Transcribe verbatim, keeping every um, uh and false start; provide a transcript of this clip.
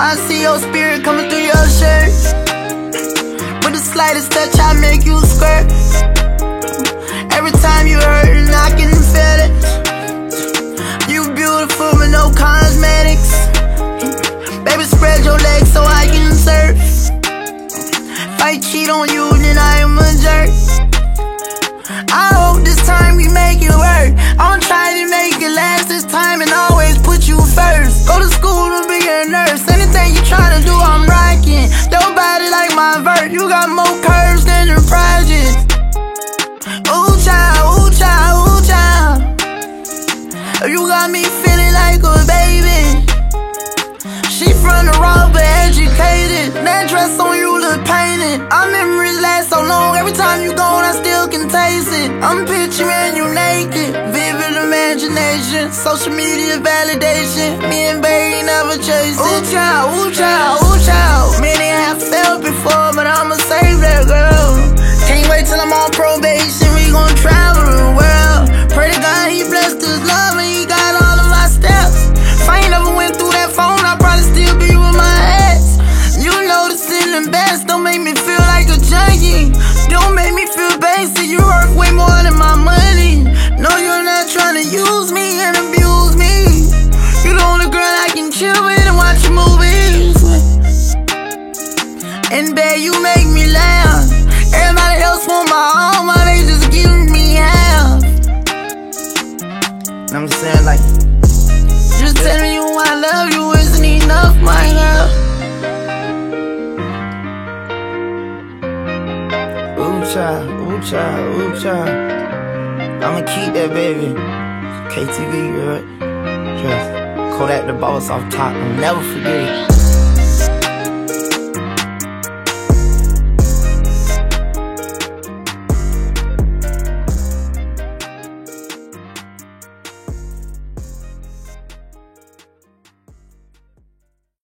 I see your spirit coming through your shirt. With the slightest touch, I make you squirt. Every time you hurtin', I can feel it. You beautiful with no cosmetics. Baby, spread your legs so I can surf. If I cheat on you, then I am a jerk. I hope this time we make it work. I'm trying to make it last this time and always put you first. Go to school to be a nurse. Anything you tryna do, I'm rocking. Your body like my vert. You got more curves than the project. Ooh child, ooh child, ooh child. You got me feeling like a baby. She from the raw but educated. That dress on you look painted. Our memories last so long. Every time you gone, I still can taste it. I'm picturing you naked. Vivid imagination. Social media validation. Me and baby never chased it. Ooh child, ooh child, ooh child. Many have felt before, but I'ma save that girl. Can't wait till I'm on probation. We gon' travel the world. Pray to God he blessed his love and he got all of my steps. If I ain't never went through that phone, I'd probably still be with my ex. You know the sin and best. Don't make me feel like a junkie. Don't make me feel basic. You worth way more than my money. No, you're not trying to use me and abuse me. You're the only girl I can chill with and watch movies. In bed you make me laugh. Everybody else want my own, why they just give me half? And I'm just saying like, just telling you I love you isn't enough, my girl. Ooh child, ooh child, ooh child. I'ma keep that baby. K T V, girl. Trust. Kodak the boss off top, I'll never forget it.